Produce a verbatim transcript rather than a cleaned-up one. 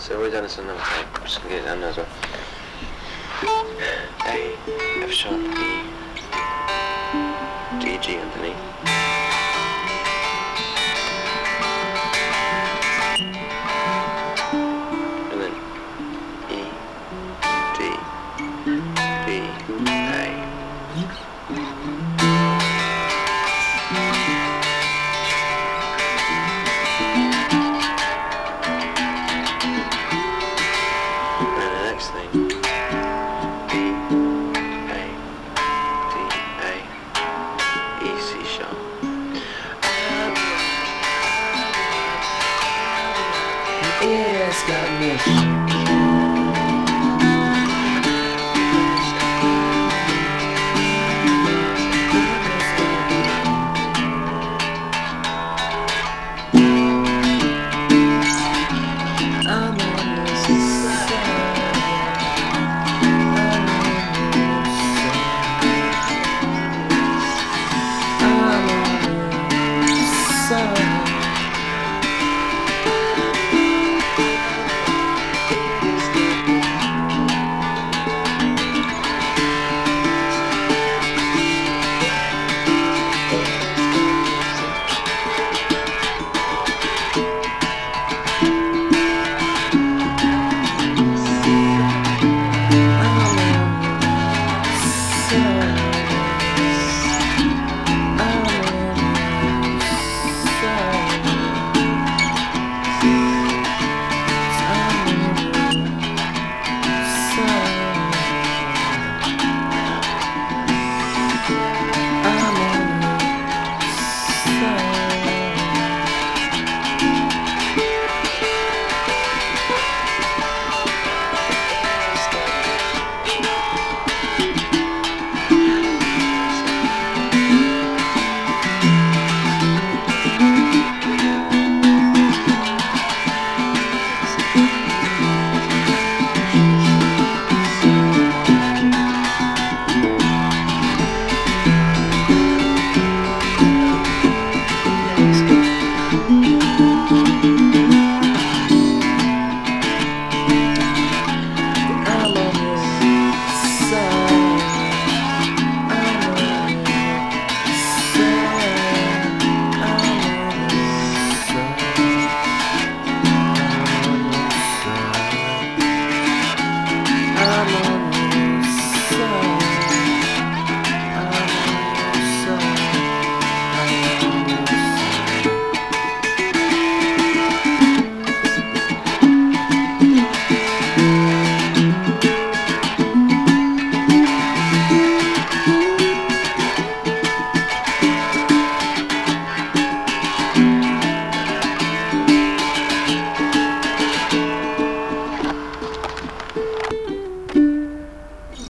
So we're done this another time. I'm just gonna get it done as well. A, F sharp, E, D, G underneath. And then E, D, B, A. Thing B A D A E C sharp. It has got me.